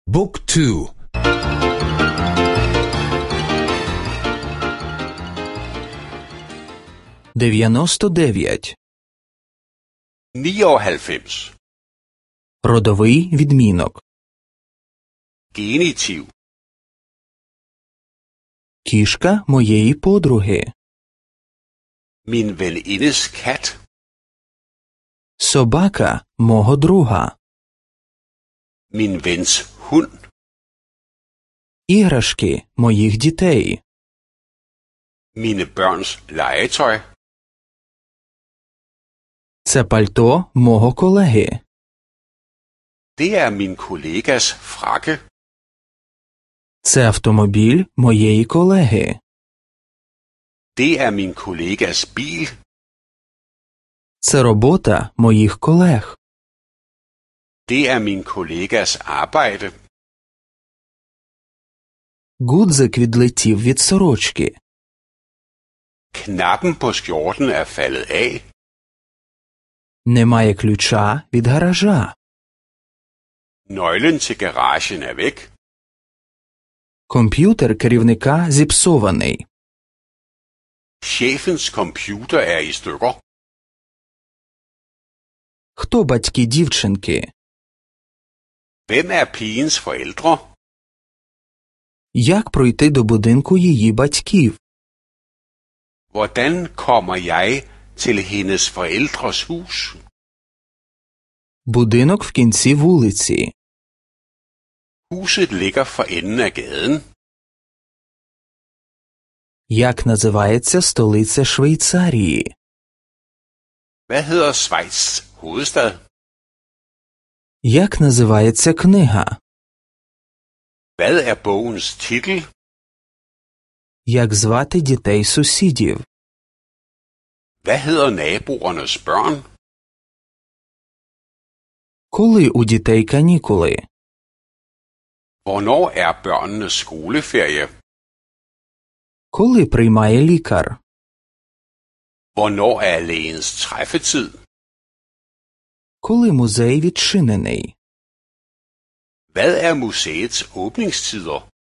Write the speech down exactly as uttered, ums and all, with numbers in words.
บุ๊กทูдев'яносто дев'ять. nioghalvfems. Родовий відмінок. Genitiv. Кішка моєї подруги. Min venindes kat. Собака мого друга. Min vens hund. Іграшки моїх дітей. Mine børns legetøj. Це пальто мого колеги. Det er min kollegas frakke. Це автомобіль моєї колеги. Det er min kollegas bil. Це робота моїх колег. Det er min kollegas arbejde. Гудзик відлетів від сорочки. Knappen på skjorten er faldet af. Немає ключа від гаража. Nøglen til garagen er væk. Комп'ютер керівника зіпсований. Chefens computer er i stykker. Хто батьки дівчинки? Hvem er pigens forældre? Як пройти до будинку її батьків? Hvordan kommer jeg til hendes forældres hus? Будинок в кінці вулиці. Huset ligger for enden af gaden. Як називається столиця Швейцарії? Hvad hedder Schweiz hovedstad? Як називається книга? Hvad er bogens titel? Як звати дітей сусідів? Hvad hedder naboernes børn? Коли у дітей канікули? Hvornår er børnenes skoleferie? Коли приймає лікар? Hvornår er lægens træffetid? Коли музей відчинений? Hvad er museets åbningstider?